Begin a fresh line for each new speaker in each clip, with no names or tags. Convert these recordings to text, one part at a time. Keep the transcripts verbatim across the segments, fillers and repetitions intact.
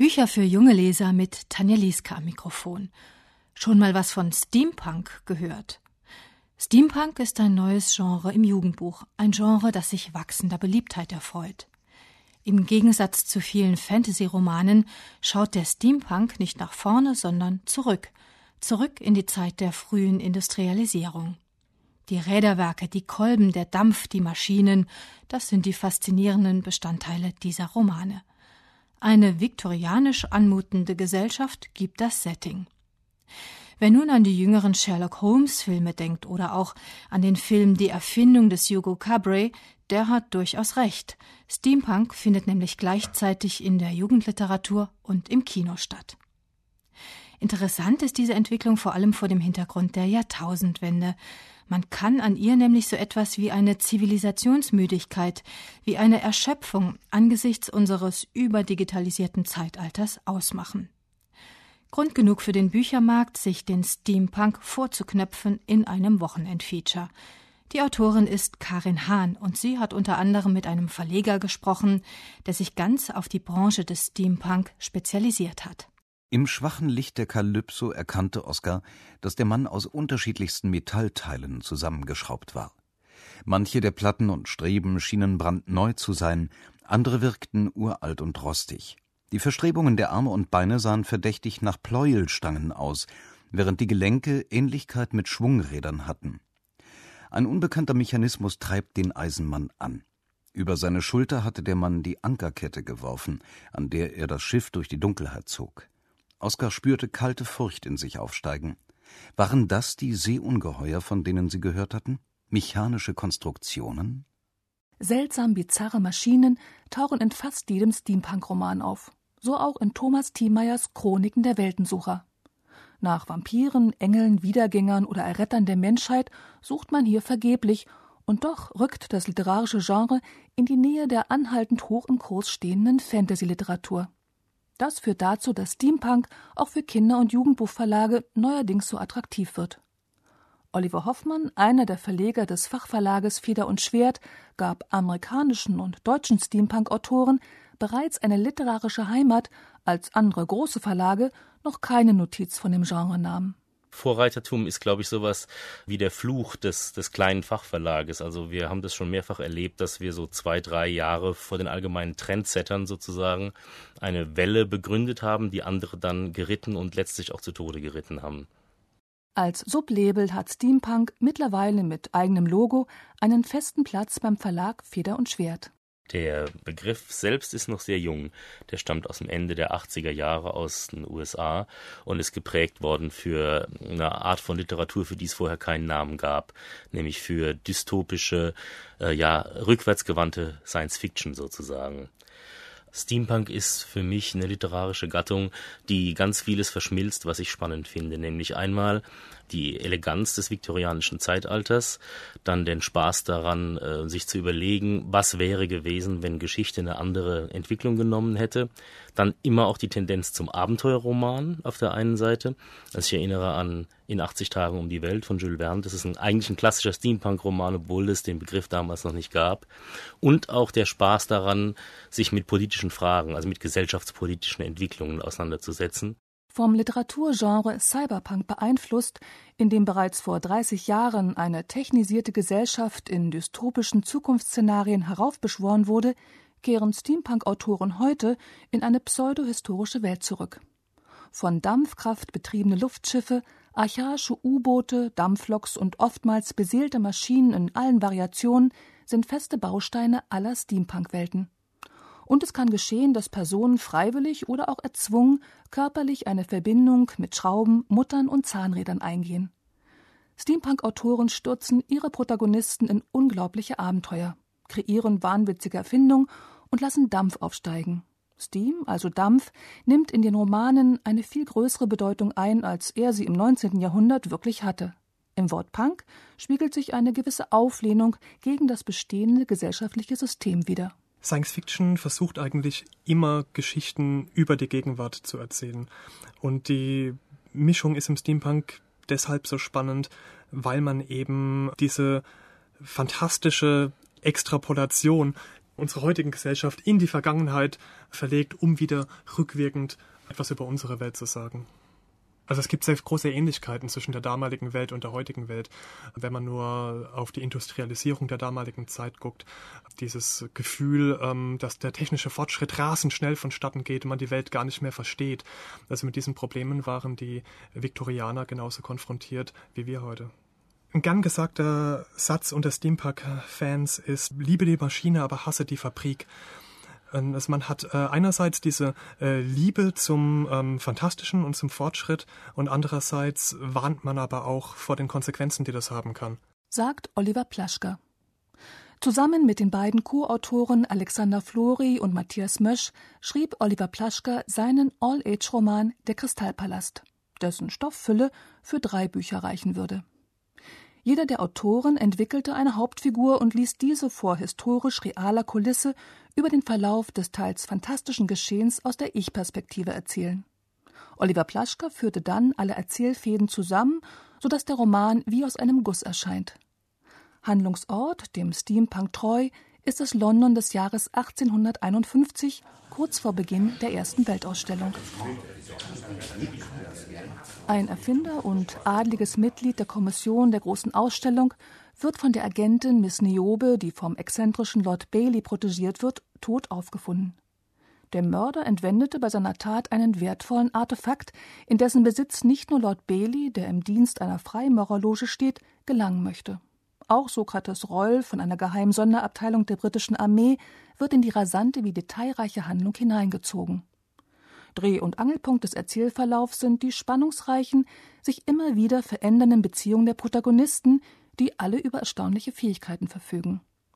Bücher für junge Leser mit Tanja Lieske am Mikrofon. Schon mal was von Steampunk gehört? Steampunk ist ein neues Genre im Jugendbuch, ein Genre, das sich wachsender Beliebtheit erfreut. Im Gegensatz zu vielen Fantasy-Romanen schaut der Steampunk nicht nach vorne, sondern zurück, zurück in die Zeit der frühen Industrialisierung. Die Räderwerke, die Kolben, der Dampf, die Maschinen, das sind die faszinierenden Bestandteile dieser Romane. Eine viktorianisch anmutende Gesellschaft gibt das Setting. Wer nun an die jüngeren Sherlock-Holmes-Filme denkt oder auch an den Film Die Erfindung des Hugo Cabret, der hat durchaus recht. Steampunk findet nämlich gleichzeitig in der Jugendliteratur und im Kino statt. Interessant ist diese Entwicklung vor allem vor dem Hintergrund der Jahrtausendwende. Man kann an ihr nämlich so etwas wie eine Zivilisationsmüdigkeit, wie eine Erschöpfung angesichts unseres überdigitalisierten Zeitalters ausmachen. Grund genug für den Büchermarkt, sich den Steampunk vorzuknöpfen in einem Wochenendfeature. Die Autorin ist Karin Hahn und sie hat unter anderem mit einem Verleger gesprochen, der sich ganz auf die Branche des Steampunk spezialisiert hat.
Im schwachen Licht der Kalypso erkannte Oskar, dass der Mann aus unterschiedlichsten Metallteilen zusammengeschraubt war. Manche der Platten und Streben schienen brandneu zu sein, andere wirkten uralt und rostig. Die Verstrebungen der Arme und Beine sahen verdächtig nach Pleuelstangen aus, während die Gelenke Ähnlichkeit mit Schwungrädern hatten. Ein unbekannter Mechanismus treibt den Eisenmann an. Über seine Schulter hatte der Mann die Ankerkette geworfen, an der er das Schiff durch die Dunkelheit zog. Oskar spürte kalte Furcht in sich aufsteigen. Waren das die Seeungeheuer, von denen sie gehört hatten? Mechanische Konstruktionen?
Seltsam bizarre Maschinen tauchen in fast jedem Steampunk-Roman auf. So auch in Thomas Thiemeyers Chroniken der Weltensucher. Nach Vampiren, Engeln, Wiedergängern oder Errettern der Menschheit sucht man hier vergeblich, und doch rückt das literarische Genre in die Nähe der anhaltend hoch im Kurs stehenden Fantasy-Literatur. Das führt dazu, dass Steampunk auch für Kinder- und Jugendbuchverlage neuerdings so attraktiv wird. Oliver Hoffmann, einer der Verleger des Fachverlages Feder und Schwert, gab amerikanischen und deutschen Steampunk-Autoren bereits eine literarische Heimat, als andere große Verlage noch keine Notiz von dem Genre nahmen.
Vorreitertum ist, glaube ich, sowas wie der Fluch des, des kleinen Fachverlages. Also wir haben das schon mehrfach erlebt, dass wir so zwei, drei Jahre vor den allgemeinen Trendsettern sozusagen eine Welle begründet haben, die andere dann geritten und letztlich auch zu Tode geritten haben.
Als Sublabel hat Steampunk mittlerweile mit eigenem Logo einen festen Platz beim Verlag Feder und Schwert.
Der Begriff selbst ist noch sehr jung. Der stammt aus dem Ende der achtziger Jahre aus den U S A und ist geprägt worden für eine Art von Literatur, für die es vorher keinen Namen gab, nämlich für dystopische, äh, ja, rückwärtsgewandte Science-Fiction sozusagen. Steampunk ist für mich eine literarische Gattung, die ganz vieles verschmilzt, was ich spannend finde, nämlich einmal die Eleganz des viktorianischen Zeitalters, dann den Spaß daran, sich zu überlegen, was wäre gewesen, wenn Geschichte eine andere Entwicklung genommen hätte, dann immer auch die Tendenz zum Abenteuerroman auf der einen Seite. Also ich erinnere an In achtzig Tagen um die Welt von Jules Verne, das ist ein, eigentlich ein klassischer Steampunk-Roman, obwohl es den Begriff damals noch nicht gab. Und auch der Spaß daran, sich mit politischen Fragen, also mit gesellschaftspolitischen Entwicklungen auseinanderzusetzen.
Vom Literaturgenre Cyberpunk beeinflusst, in dem bereits vor dreißig Jahren eine technisierte Gesellschaft in dystopischen Zukunftsszenarien heraufbeschworen wurde, kehren Steampunk-Autoren heute in eine pseudohistorische Welt zurück. Von Dampfkraft betriebene Luftschiffe, archaische U-Boote, Dampfloks und oftmals beseelte Maschinen in allen Variationen sind feste Bausteine aller Steampunk-Welten. Und es kann geschehen, dass Personen freiwillig oder auch erzwungen körperlich eine Verbindung mit Schrauben, Muttern und Zahnrädern eingehen. Steampunk-Autoren stürzen ihre Protagonisten in unglaubliche Abenteuer, kreieren wahnwitzige Erfindungen und lassen Dampf aufsteigen. Steam, also Dampf, nimmt in den Romanen eine viel größere Bedeutung ein, als er sie im neunzehnten Jahrhundert wirklich hatte. Im Wort Punk spiegelt sich eine gewisse Auflehnung gegen das bestehende gesellschaftliche System wider.
Science Fiction versucht eigentlich immer, Geschichten über die Gegenwart zu erzählen. Und die Mischung ist im Steampunk deshalb so spannend, weil man eben diese fantastische Extrapolation unserer heutigen Gesellschaft in die Vergangenheit verlegt, um wieder rückwirkend etwas über unsere Welt zu sagen. Also es gibt sehr große Ähnlichkeiten zwischen der damaligen Welt und der heutigen Welt. Wenn man nur auf die Industrialisierung der damaligen Zeit guckt, dieses Gefühl, dass der technische Fortschritt rasend schnell vonstatten geht und man die Welt gar nicht mehr versteht. Also mit diesen Problemen waren die Viktorianer genauso konfrontiert wie wir heute. Ein gern gesagter Satz unter Steampunk-Fans ist: Liebe die Maschine, aber hasse die Fabrik. Also man hat äh, einerseits diese äh, Liebe zum ähm, Fantastischen und zum Fortschritt und andererseits warnt man aber auch vor den Konsequenzen, die das haben kann.
Sagt Oliver Plaschka. Zusammen mit den beiden Co-Autoren Alexander Flori und Matthias Mösch schrieb Oliver Plaschka seinen All-Age-Roman Der Kristallpalast, dessen Stofffülle für drei Bücher reichen würde. Jeder der Autoren entwickelte eine Hauptfigur und ließ diese vor historisch realer Kulisse über den Verlauf des teils fantastischen Geschehens aus der Ich-Perspektive erzählen. Oliver Plaschka führte dann alle Erzählfäden zusammen, sodass der Roman wie aus einem Guss erscheint. Handlungsort, dem Steampunk treu, ist das London des Jahres achtzehnhunderteinundfünfzig, kurz vor Beginn der ersten Weltausstellung. Ein Erfinder und adliges Mitglied der Kommission der großen Ausstellung wird von der Agentin Miss Niobe, die vom exzentrischen Lord Bailey protegiert wird, tot aufgefunden. Der Mörder entwendete bei seiner Tat einen wertvollen Artefakt, in dessen Besitz nicht nur Lord Bailey, der im Dienst einer Freimaurerloge steht, gelangen möchte. Auch Sokrates Roll von einer geheimen Sonderabteilung der britischen Armee wird in die rasante wie detailreiche Handlung hineingezogen. Dreh- und Angelpunkt des Erzählverlaufs sind die spannungsreichen, sich immer wieder verändernden Beziehungen der Protagonisten, die alle über erstaunliche Fähigkeiten verfügen.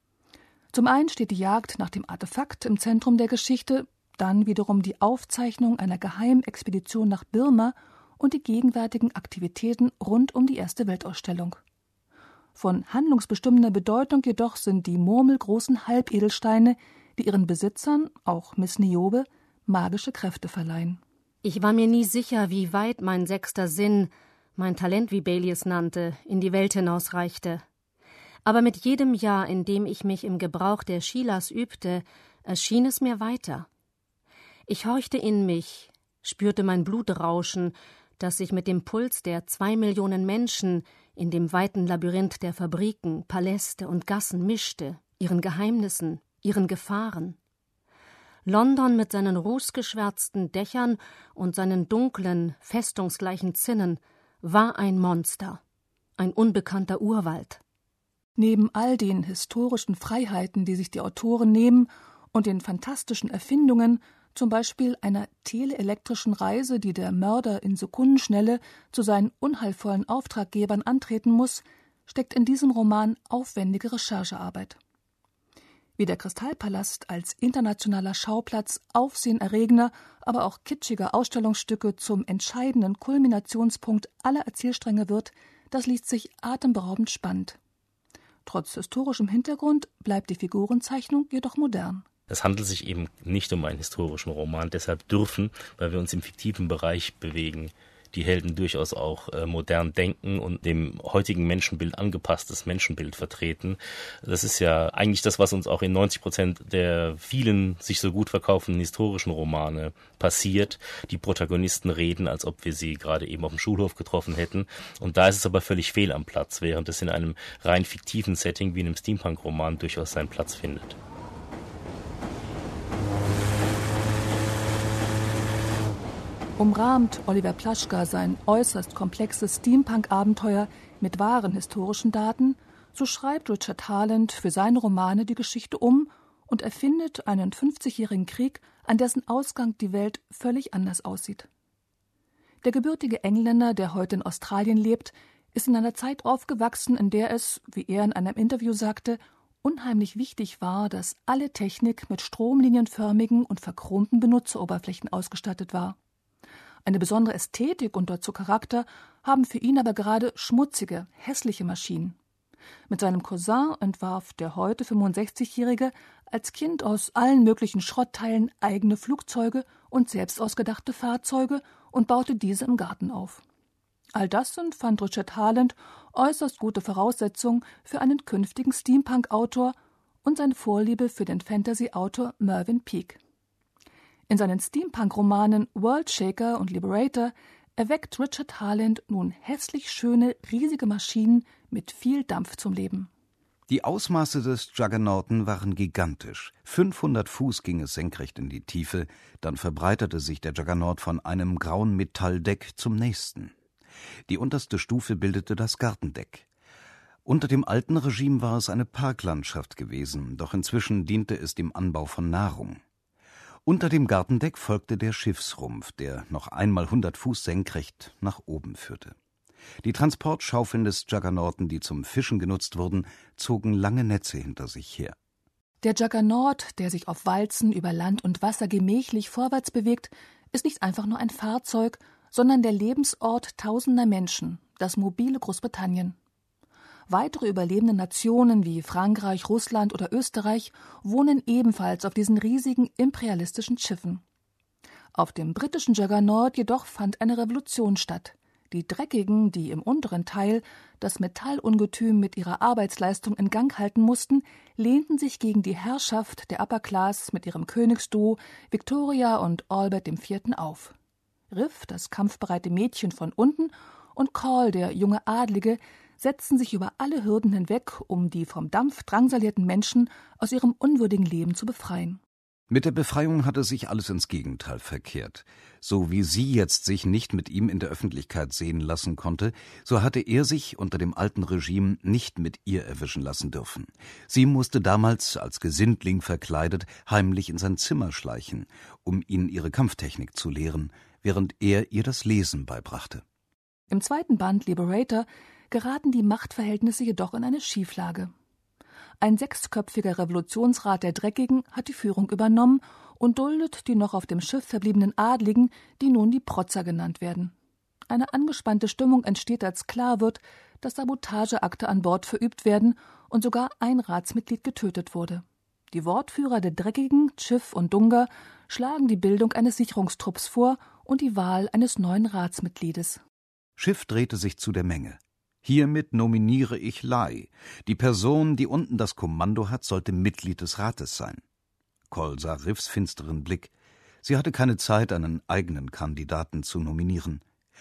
Zum einen steht die Jagd nach dem Artefakt im Zentrum der Geschichte, dann wiederum die Aufzeichnung einer geheimen Expedition nach Birma und die gegenwärtigen Aktivitäten rund um die erste Weltausstellung. Von handlungsbestimmender Bedeutung jedoch sind die murmelgroßen Halbedelsteine, die ihren Besitzern, auch Miss Niobe, magische Kräfte verleihen.
Ich war mir nie sicher, wie weit mein sechster Sinn, mein Talent, wie Bailey es nannte, in die Welt hinausreichte. Aber mit jedem Jahr, in dem ich mich im Gebrauch der Sheilas übte, erschien es mir weiter. Ich horchte in mich, spürte mein Blut rauschen, das sich mit dem Puls der zwei Millionen Menschen in dem weiten Labyrinth der Fabriken, Paläste und Gassen mischte, ihren Geheimnissen, ihren Gefahren. London mit seinen rußgeschwärzten Dächern und seinen dunklen, festungsgleichen Zinnen war ein Monster, ein unbekannter Urwald.
Neben all den historischen Freiheiten, die sich die Autoren nehmen, und den fantastischen Erfindungen, zum Beispiel einer teleelektrischen Reise, die der Mörder in Sekundenschnelle zu seinen unheilvollen Auftraggebern antreten muss, steckt in diesem Roman aufwendige Recherchearbeit. Wie der Kristallpalast als internationaler Schauplatz aufsehenerregender, aber auch kitschiger Ausstellungsstücke zum entscheidenden Kulminationspunkt aller Erzählstränge wird, das liest sich atemberaubend spannend. Trotz historischem Hintergrund bleibt die Figurenzeichnung jedoch modern.
Es handelt sich eben nicht um einen historischen Roman, deshalb dürfen, weil wir uns im fiktiven Bereich bewegen, die Helden durchaus auch äh, modern denken und dem heutigen Menschenbild angepasstes Menschenbild vertreten. Das ist ja eigentlich das, was uns auch in neunzig Prozent der vielen sich so gut verkaufenden historischen Romane passiert. Die Protagonisten reden, als ob wir sie gerade eben auf dem Schulhof getroffen hätten. Und da ist es aber völlig fehl am Platz, während es in einem rein fiktiven Setting wie in einem Steampunk-Roman durchaus seinen Platz findet.
Umrahmt Oliver Plaschka sein äußerst komplexes Steampunk-Abenteuer mit wahren historischen Daten, so schreibt Richard Harland für seine Romane die Geschichte um und erfindet einen fünfzigjährigen Krieg, an dessen Ausgang die Welt völlig anders aussieht. Der gebürtige Engländer, der heute in Australien lebt, ist in einer Zeit aufgewachsen, in der es, wie er in einem Interview sagte, unheimlich wichtig war, dass alle Technik mit stromlinienförmigen und verchromten Benutzeroberflächen ausgestattet war. Eine besondere Ästhetik und dazu Charakter haben für ihn aber gerade schmutzige, hässliche Maschinen. Mit seinem Cousin entwarf der heute fünfundsechzigjährige als Kind aus allen möglichen Schrottteilen eigene Flugzeuge und selbst ausgedachte Fahrzeuge und baute diese im Garten auf. All das sind, fand Richard Harland, äußerst gute Voraussetzungen für einen künftigen Steampunk-Autor und seine Vorliebe für den Fantasy-Autor Mervyn Peake. In seinen Steampunk-Romanen Worldshaker und Liberator erweckt Richard Harland nun hässlich schöne, riesige Maschinen mit viel Dampf zum Leben.
Die Ausmaße des Juggernauten waren gigantisch. fünfhundert Fuß ging es senkrecht in die Tiefe, dann verbreiterte sich der Juggernaut von einem grauen Metalldeck zum nächsten. Die unterste Stufe bildete das Gartendeck. Unter dem alten Regime war es eine Parklandschaft gewesen, doch inzwischen diente es dem Anbau von Nahrung. Unter dem Gartendeck folgte der Schiffsrumpf, der noch einmal hundert Fuß senkrecht nach oben führte. Die Transportschaufeln des Juggernauten, die zum Fischen genutzt wurden, zogen lange Netze hinter sich her.
Der Juggernaut, der sich auf Walzen über Land und Wasser gemächlich vorwärts bewegt, ist nicht einfach nur ein Fahrzeug, sondern der Lebensort tausender Menschen, das mobile Großbritannien. Weitere überlebende Nationen wie Frankreich, Russland oder Österreich wohnen ebenfalls auf diesen riesigen imperialistischen Schiffen. Auf dem britischen Juggernaut jedoch fand eine Revolution statt. Die Dreckigen, die im unteren Teil das Metallungetüm mit ihrer Arbeitsleistung in Gang halten mussten, lehnten sich gegen die Herrschaft der Upper Class mit ihrem Königsduo Victoria und Albert der Vierte auf. Riff, das kampfbereite Mädchen von unten, und Call, der junge Adlige, setzten sich über alle Hürden hinweg, um die vom Dampf drangsalierten Menschen aus ihrem unwürdigen Leben zu befreien.
Mit der Befreiung hatte sich alles ins Gegenteil verkehrt. So wie sie jetzt sich nicht mit ihm in der Öffentlichkeit sehen lassen konnte, so hatte er sich unter dem alten Regime nicht mit ihr erwischen lassen dürfen. Sie musste damals als Gesindling verkleidet heimlich in sein Zimmer schleichen, um ihn ihre Kampftechnik zu lehren, während er ihr das Lesen beibrachte.
Im zweiten Band Liberator geraten die Machtverhältnisse jedoch in eine Schieflage. Ein sechsköpfiger Revolutionsrat der Dreckigen hat die Führung übernommen und duldet die noch auf dem Schiff verbliebenen Adligen, die nun die Protzer genannt werden. Eine angespannte Stimmung entsteht, als klar wird, dass Sabotageakte an Bord verübt werden und sogar ein Ratsmitglied getötet wurde. Die Wortführer der Dreckigen, Schiff und Dunga, schlagen die Bildung eines Sicherungstrupps vor und die Wahl eines neuen Ratsmitgliedes.
Schiff drehte sich zu der Menge. Hiermit nominiere ich Lai. Die Person, die unten das Kommando hat, sollte Mitglied des Rates sein. Cole sah Riffs finsteren Blick. Sie hatte keine Zeit, einen eigenen Kandidaten zu nominieren.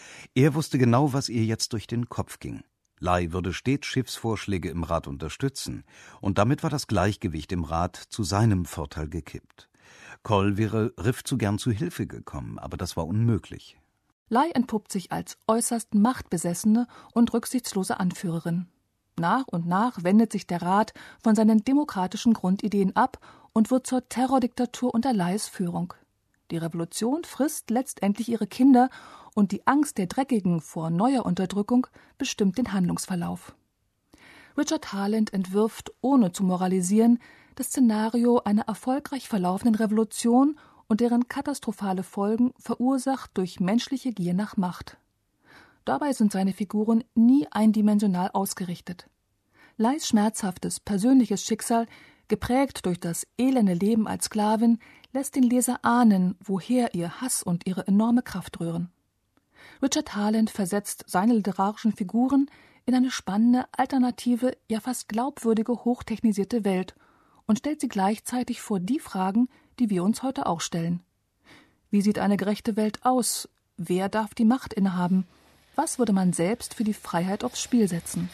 Er wusste genau, was ihr jetzt durch den Kopf ging. Lai würde stets Schiffsvorschläge im Rat unterstützen, und damit war das Gleichgewicht im Rat zu seinem Vorteil gekippt. Cole wäre Riff zu gern zu Hilfe gekommen, aber das war unmöglich.
Lai entpuppt sich als äußerst machtbesessene und rücksichtslose Anführerin. Nach und nach wendet sich der Rat von seinen demokratischen Grundideen ab und wird zur Terrordiktatur unter Lais Führung. Die Revolution frisst letztendlich ihre Kinder und die Angst der Dreckigen vor neuer Unterdrückung bestimmt den Handlungsverlauf. Richard Harland entwirft, ohne zu moralisieren, das Szenario einer erfolgreich verlaufenden Revolution und deren katastrophale Folgen verursacht durch menschliche Gier nach Macht. Dabei sind seine Figuren nie eindimensional ausgerichtet. Lais schmerzhaftes persönliches Schicksal, geprägt durch das elende Leben als Sklavin, lässt den Leser ahnen, woher ihr Hass und ihre enorme Kraft rühren. Richard Harland versetzt seine literarischen Figuren in eine spannende, alternative, ja fast glaubwürdige, hochtechnisierte Welt und stellt sie gleichzeitig vor die Fragen, die wir uns heute auch stellen. Wie sieht eine gerechte Welt aus? Wer darf die Macht innehaben? Was würde man selbst für die Freiheit aufs Spiel setzen?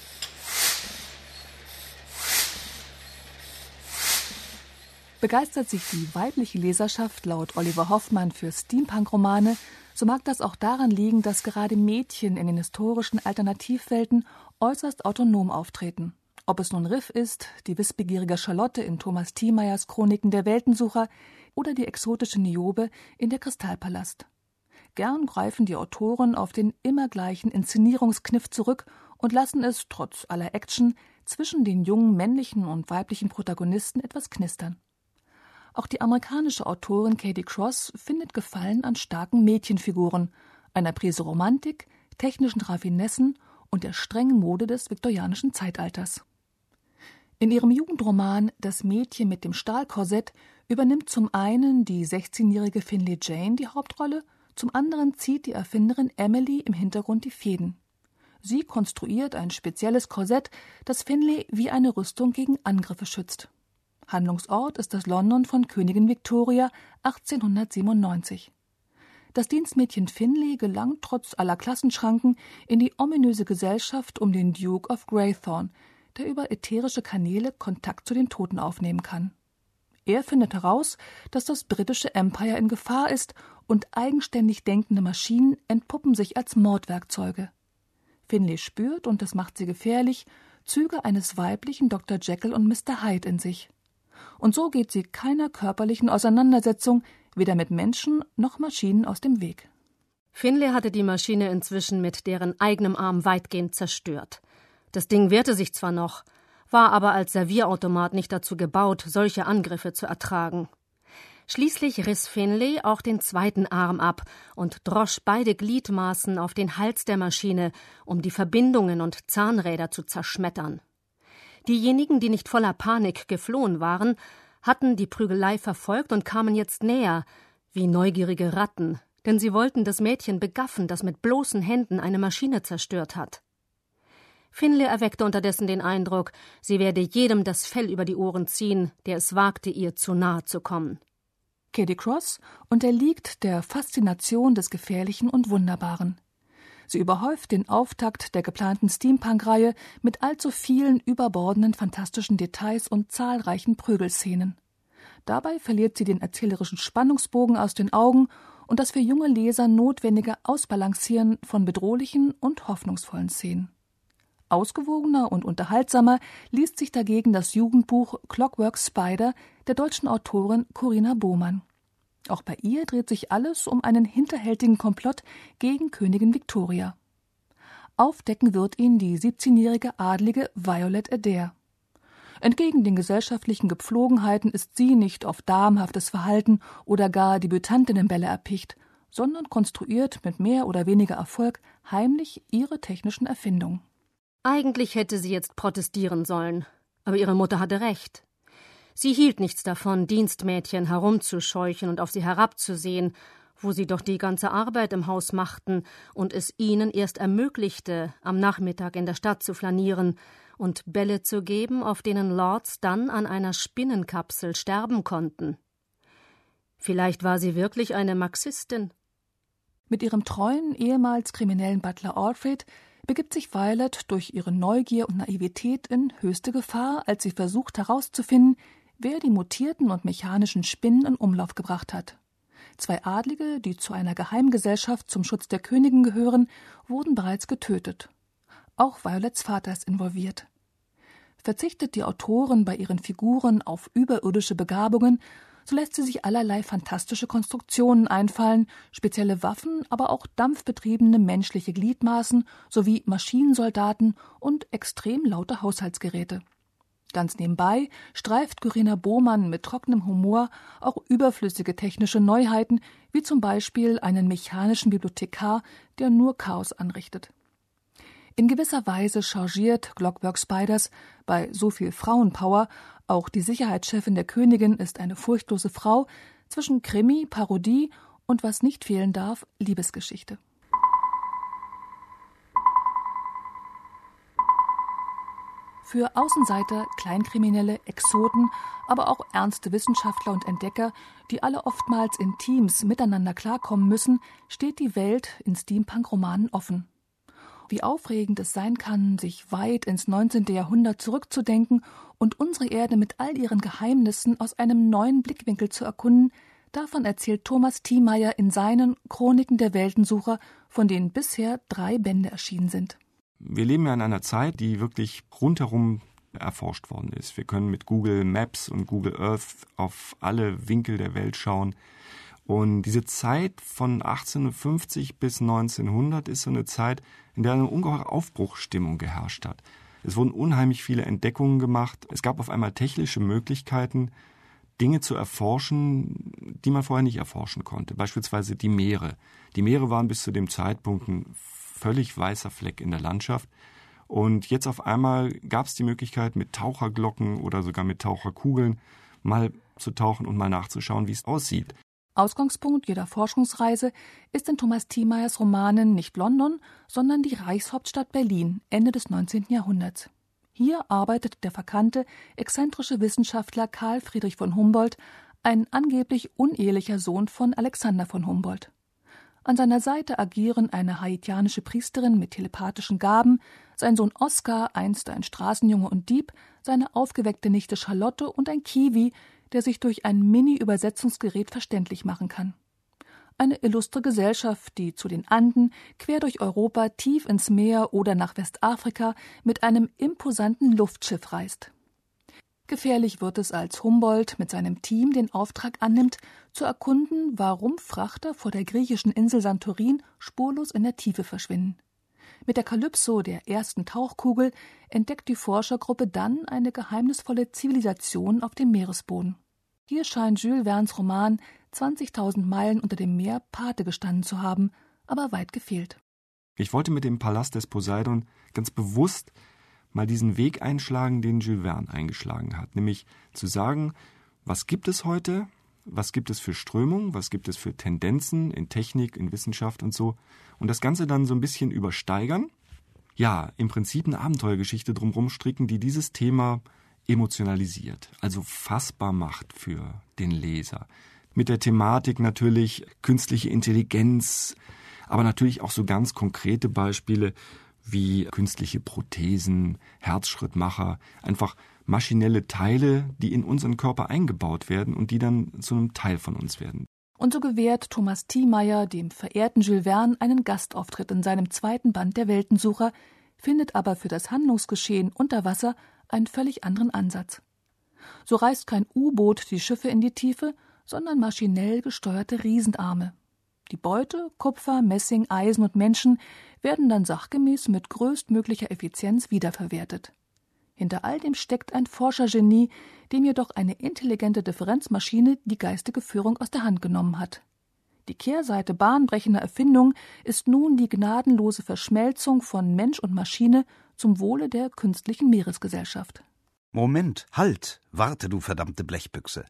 Begeistert sich die weibliche Leserschaft laut Oliver Hoffmann für Steampunk-Romane, so mag das auch daran liegen, dass gerade Mädchen in den historischen Alternativwelten äußerst autonom auftreten. Ob es nun Riff ist, die wissbegierige Charlotte in Thomas Thiemeyers Chroniken der Weltensucher oder die exotische Niobe in Der Kristallpalast. Gern greifen die Autoren auf den immer gleichen Inszenierungskniff zurück und lassen es, trotz aller Action, zwischen den jungen männlichen und weiblichen Protagonisten etwas knistern. Auch die amerikanische Autorin Katie Cross findet Gefallen an starken Mädchenfiguren, einer Prise Romantik, technischen Raffinessen und der strengen Mode des viktorianischen Zeitalters. In ihrem Jugendroman »Das Mädchen mit dem Stahlkorsett« übernimmt zum einen die sechzehnjährige Finlay Jane die Hauptrolle, zum anderen zieht die Erfinderin Emily im Hintergrund die Fäden. Sie konstruiert ein spezielles Korsett, das Finlay wie eine Rüstung gegen Angriffe schützt. Handlungsort ist das London von Königin Victoria achtzehnhundertsiebenundneunzig. Das Dienstmädchen Finlay gelangt trotz aller Klassenschranken in die ominöse Gesellschaft um den Duke of Greythorne, der über ätherische Kanäle Kontakt zu den Toten aufnehmen kann. Er findet heraus, dass das britische Empire in Gefahr ist und eigenständig denkende Maschinen entpuppen sich als Mordwerkzeuge. Finlay spürt, und das macht sie gefährlich, Züge eines weiblichen Doktor Jekyll und Mister Hyde in sich. Und so geht sie keiner körperlichen Auseinandersetzung, weder mit Menschen noch Maschinen, aus dem Weg.
Finlay hatte die Maschine inzwischen mit deren eigenem Arm weitgehend zerstört. Das Ding wehrte sich zwar noch, war aber als Servierautomat nicht dazu gebaut, solche Angriffe zu ertragen. Schließlich riss Finlay auch den zweiten Arm ab und drosch beide Gliedmaßen auf den Hals der Maschine, um die Verbindungen und Zahnräder zu zerschmettern. Diejenigen, die nicht voller Panik geflohen waren, hatten die Prügelei verfolgt und kamen jetzt näher, wie neugierige Ratten, denn sie wollten das Mädchen begaffen, das mit bloßen Händen eine Maschine zerstört hat. Finlay erweckte unterdessen den Eindruck, sie werde jedem das Fell über die Ohren ziehen, der es wagte, ihr zu nahe zu kommen.
Kady Cross unterliegt der Faszination des Gefährlichen und Wunderbaren. Sie überhäuft den Auftakt der geplanten Steampunk-Reihe mit allzu vielen überbordenden fantastischen Details und zahlreichen Prügelszenen. Dabei verliert sie den erzählerischen Spannungsbogen aus den Augen und das für junge Leser notwendige Ausbalancieren von bedrohlichen und hoffnungsvollen Szenen. Ausgewogener und unterhaltsamer liest sich dagegen das Jugendbuch Clockwork Spider der deutschen Autorin Corinna Bohmann. Auch bei ihr dreht sich alles um einen hinterhältigen Komplott gegen Königin Victoria. Aufdecken wird ihn die siebzehnjährige Adlige Violet Adair. Entgegen den gesellschaftlichen Gepflogenheiten ist sie nicht auf damenhaftes Verhalten oder gar Debütantinnenbälle erpicht, sondern konstruiert mit mehr oder weniger Erfolg heimlich ihre technischen Erfindungen.
Eigentlich hätte sie jetzt protestieren sollen, aber ihre Mutter hatte recht. Sie hielt nichts davon, Dienstmädchen herumzuscheuchen und auf sie herabzusehen, wo sie doch die ganze Arbeit im Haus machten und es ihnen erst ermöglichte, am Nachmittag in der Stadt zu flanieren und Bälle zu geben, auf denen Lords dann an einer Spinnenkapsel sterben konnten. Vielleicht war sie wirklich eine Marxistin.
Mit ihrem treuen, ehemals kriminellen Butler Alfred begibt sich Violet durch ihre Neugier und Naivität in höchste Gefahr, als sie versucht herauszufinden, wer die mutierten und mechanischen Spinnen in Umlauf gebracht hat. Zwei Adlige, die zu einer Geheimgesellschaft zum Schutz der Königin gehören, wurden bereits getötet. Auch Violets Vater ist involviert. Verzichtet die Autorin bei ihren Figuren auf überirdische Begabungen, so lässt sie sich allerlei fantastische Konstruktionen einfallen, spezielle Waffen, aber auch dampfbetriebene menschliche Gliedmaßen sowie Maschinensoldaten und extrem laute Haushaltsgeräte. Ganz nebenbei streift Corinna Bohmann mit trockenem Humor auch überflüssige technische Neuheiten, wie zum Beispiel einen mechanischen Bibliothekar, der nur Chaos anrichtet. In gewisser Weise changiert Clockwork Spiders bei so viel Frauenpower, auch die Sicherheitschefin der Königin ist eine furchtlose Frau, zwischen Krimi, Parodie und, was nicht fehlen darf, Liebesgeschichte. Für Außenseiter, Kleinkriminelle, Exoten, aber auch ernste Wissenschaftler und Entdecker, die alle oftmals in Teams miteinander klarkommen müssen, steht die Welt in Steampunk-Romanen offen. Wie aufregend es sein kann, sich weit ins neunzehnte Jahrhundert zurückzudenken und unsere Erde mit all ihren Geheimnissen aus einem neuen Blickwinkel zu erkunden, davon erzählt Thomas Thiemeier in seinen Chroniken der Weltensucher, von denen bisher drei Bände erschienen sind.
Wir leben ja in einer Zeit, die wirklich rundherum erforscht worden ist. Wir können mit Google Maps und Google Earth auf alle Winkel der Welt schauen. Und diese Zeit von achtzehnhundertfünfzig bis neunzehnhundert ist so eine Zeit, in der eine ungeheure Aufbruchsstimmung geherrscht hat. Es wurden unheimlich viele Entdeckungen gemacht. Es gab auf einmal technische Möglichkeiten, Dinge zu erforschen, die man vorher nicht erforschen konnte. Beispielsweise die Meere. Die Meere waren bis zu dem Zeitpunkt ein völlig weißer Fleck in der Landschaft. Und jetzt auf einmal gab es die Möglichkeit, mit Taucherglocken oder sogar mit Taucherkugeln mal zu tauchen und mal nachzuschauen, wie es aussieht.
Ausgangspunkt jeder Forschungsreise ist in Thomas Thiemeiers Romanen nicht London, sondern die Reichshauptstadt Berlin, Ende des neunzehnten Jahrhunderts. Hier arbeitet der verkannte, exzentrische Wissenschaftler Karl Friedrich von Humboldt, ein angeblich unehelicher Sohn von Alexander von Humboldt. An seiner Seite agieren eine haitianische Priesterin mit telepathischen Gaben, sein Sohn Oskar, einst ein Straßenjunge und Dieb, seine aufgeweckte Nichte Charlotte und ein Kiwi, der sich durch ein Mini-Übersetzungsgerät verständlich machen kann. Eine illustre Gesellschaft, die zu den Anden, quer durch Europa, tief ins Meer oder nach Westafrika mit einem imposanten Luftschiff reist. Gefährlich wird es, als Humboldt mit seinem Team den Auftrag annimmt, zu erkunden, warum Frachter vor der griechischen Insel Santorin spurlos in der Tiefe verschwinden. Mit der Kalypso, der ersten Tauchkugel, entdeckt die Forschergruppe dann eine geheimnisvolle Zivilisation auf dem Meeresboden. Hier scheint Jules Vernes Roman zwanzigtausend Meilen unter dem Meer Pate gestanden zu haben, aber weit gefehlt.
Ich wollte mit dem Palast des Poseidon ganz bewusst mal diesen Weg einschlagen, den Jules Verne eingeschlagen hat, nämlich zu sagen, was gibt es heute, was gibt es für Strömungen, was gibt es für Tendenzen in Technik, in Wissenschaft und so, und das Ganze dann so ein bisschen übersteigern, ja, im Prinzip eine Abenteuergeschichte drumherum stricken, die dieses Thema emotionalisiert, also fassbar macht für den Leser. Mit der Thematik natürlich künstliche Intelligenz, aber natürlich auch so ganz konkrete Beispiele wie künstliche Prothesen, Herzschrittmacher, einfach maschinelle Teile, die in unseren Körper eingebaut werden und die dann zu einem Teil von uns werden.
Und so gewährt Thomas Thielmeier dem verehrten Jules Verne einen Gastauftritt in seinem zweiten Band der Weltensucher, findet aber für das Handlungsgeschehen unter Wasser einen völlig anderen Ansatz. So reißt kein U-Boot die Schiffe in die Tiefe, sondern maschinell gesteuerte Riesenarme. Die Beute, Kupfer, Messing, Eisen und Menschen werden dann sachgemäß mit größtmöglicher Effizienz wiederverwertet. Hinter all dem steckt ein Forschergenie, dem jedoch eine intelligente Differenzmaschine die geistige Führung aus der Hand genommen hat. Die Kehrseite bahnbrechender Erfindung ist nun die gnadenlose Verschmelzung von Mensch und Maschine zum Wohle der künstlichen Meeresgesellschaft.
Moment, halt, warte, du verdammte Blechbüchse.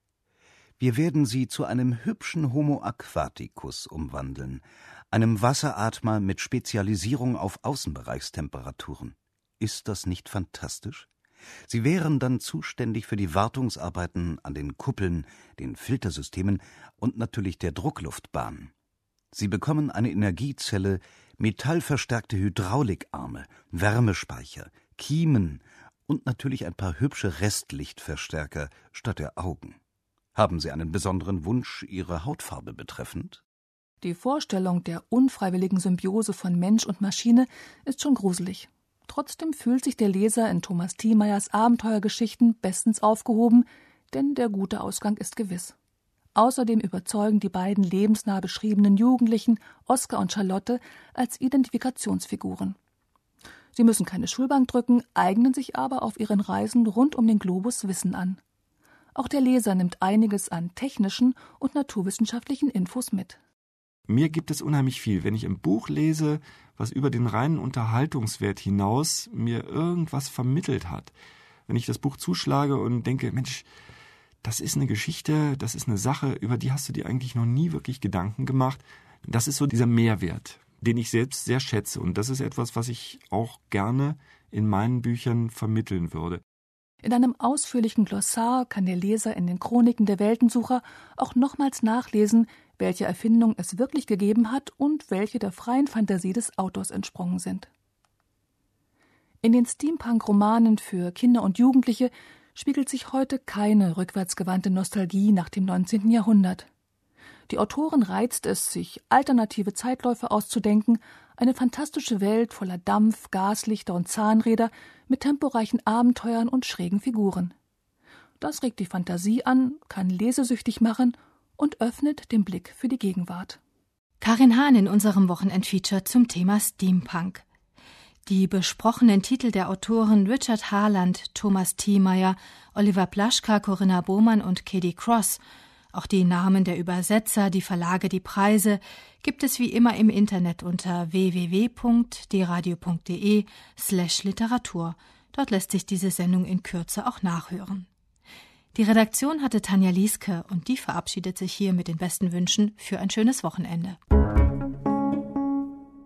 Wir werden sie zu einem hübschen Homo aquaticus umwandeln, einem Wasseratmer mit Spezialisierung auf Außenbereichstemperaturen. Ist das nicht fantastisch? Sie wären dann zuständig für die Wartungsarbeiten an den Kuppeln, den Filtersystemen und natürlich der Druckluftbahn. Sie bekommen eine Energiezelle, metallverstärkte Hydraulikarme, Wärmespeicher, Kiemen und natürlich ein paar hübsche Restlichtverstärker statt der Augen. Haben Sie einen besonderen Wunsch Ihre Hautfarbe betreffend?
Die Vorstellung der unfreiwilligen Symbiose von Mensch und Maschine ist schon gruselig. Trotzdem fühlt sich der Leser in Thomas Thielmeiers Abenteuergeschichten bestens aufgehoben, denn der gute Ausgang ist gewiss. Außerdem überzeugen die beiden lebensnah beschriebenen Jugendlichen, Oskar und Charlotte, als Identifikationsfiguren. Sie müssen keine Schulbank drücken, eignen sich aber auf ihren Reisen rund um den Globus Wissen an. Auch der Leser nimmt einiges an technischen und naturwissenschaftlichen Infos mit.
Mir gibt es unheimlich viel, wenn ich ein Buch lese, was über den reinen Unterhaltungswert hinaus mir irgendwas vermittelt hat. Wenn ich das Buch zuschlage und denke, Mensch, das ist eine Geschichte, das ist eine Sache, über die hast du dir eigentlich noch nie wirklich Gedanken gemacht. Das ist so dieser Mehrwert, den ich selbst sehr schätze. Und das ist etwas, was ich auch gerne in meinen Büchern vermitteln würde.
In einem ausführlichen Glossar kann der Leser in den Chroniken der Weltensucher auch nochmals nachlesen, welche Erfindung es wirklich gegeben hat und welche der freien Fantasie des Autors entsprungen sind. In den Steampunk-Romanen für Kinder und Jugendliche spiegelt sich heute keine rückwärtsgewandte Nostalgie nach dem neunzehnten Jahrhundert. Die Autoren reizt es, sich alternative Zeitläufe auszudenken, eine fantastische Welt voller Dampf, Gaslichter und Zahnräder mit temporeichen Abenteuern und schrägen Figuren. Das regt die Fantasie an, kann lesesüchtig machen und öffnet den Blick für die Gegenwart.
Karin Hahn in unserem Wochenendfeature zum Thema Steampunk. Die besprochenen Titel der Autoren Richard Harland, Thomas Thielmeier, Oliver Plaschka, Corinna Bohmann und Katie Cross, auch die Namen der Übersetzer, die Verlage, die Preise, gibt es wie immer im Internet unter w w w punkt d radio punkt d e slash literatur. Dort lässt sich diese Sendung in Kürze auch nachhören. Die Redaktion hatte Tanja Lieske und die verabschiedet sich hier mit den besten Wünschen für ein schönes Wochenende.